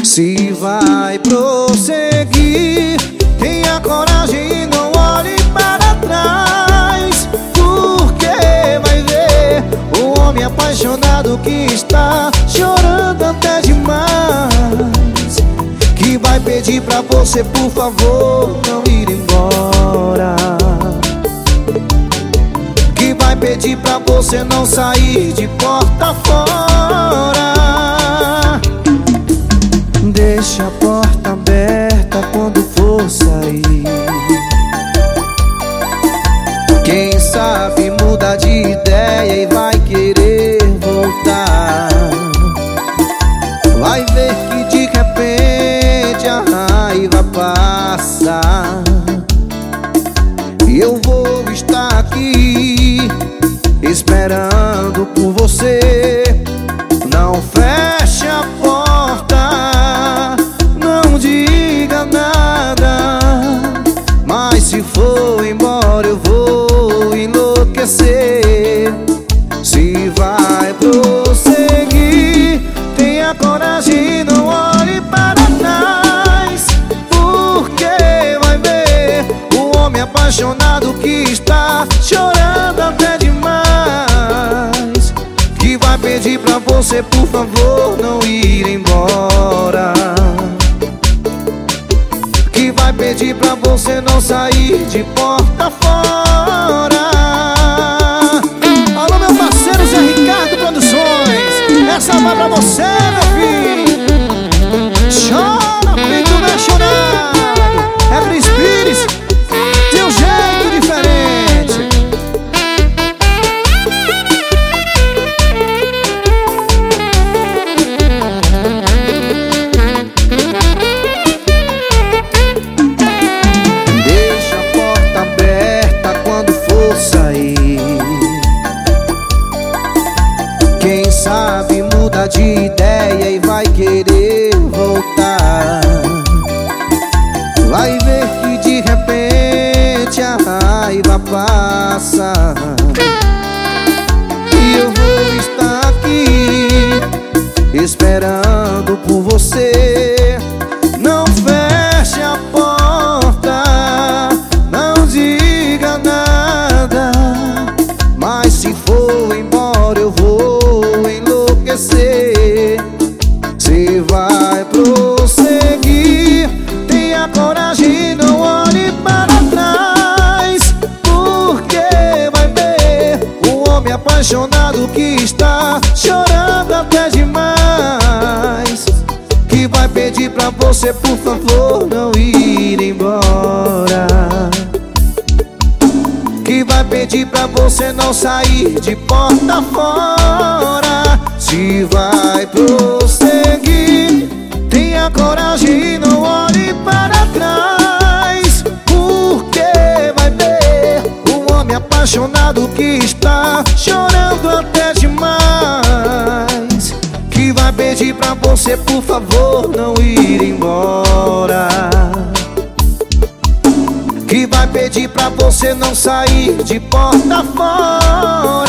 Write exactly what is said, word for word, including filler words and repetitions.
Se vai prosseguir, tenha coragem e não olhe para trás, porque vai ver o homem apaixonado que está chorando até demais, que vai pedir pra você, por favor, não ir embora, que vai pedir pra você não sair de porta fora. Deixa a porta aberta quando for sair. Quem sabe muda de ideia e vai querer voltar. Vai ver que de repente a raiva passa, e eu vou estar aqui esperando por você. Não feche a porta, não diga nada, mas se for embora eu vou enlouquecer. Se vai prosseguir, tenha coragem e não olhe para trás, porque vai ver o homem apaixonado que está chorando até demais, que vai pedir pra você, por favor, não ir embora, que vai pedir pra você não sair de porta fora. Alô, meu parceiro Zé Ricardo Produções, essa vai pra você, meu filho. Chora, peito apaixonado, é Cris Pires, de um jeito diferente. Deixa a porta aberta quando for sair. Quem sabe muda de ideia e vai querer voltar. Vai ver que de repente a raiva passa, e eu vou estar aqui esperando por você. Não feche a porta, não diga nada, mas se for embora eu vou enlouquecer. Se vai prosseguir, tenha coragem e não olhe para trás, porque vai ver o homem apaixonado que está chorando até demais, que vai pedir pra você, por favor, não ir embora, que vai pedir pra você não sair de porta fora. Se vai prosseguir, tenha coragem e não olhe para trás, porque vai ver o homem apaixonado que está chorando até demais, que vai pedir pra você, por favor, não ir embora, que vai pedir pra você não sair de porta fora.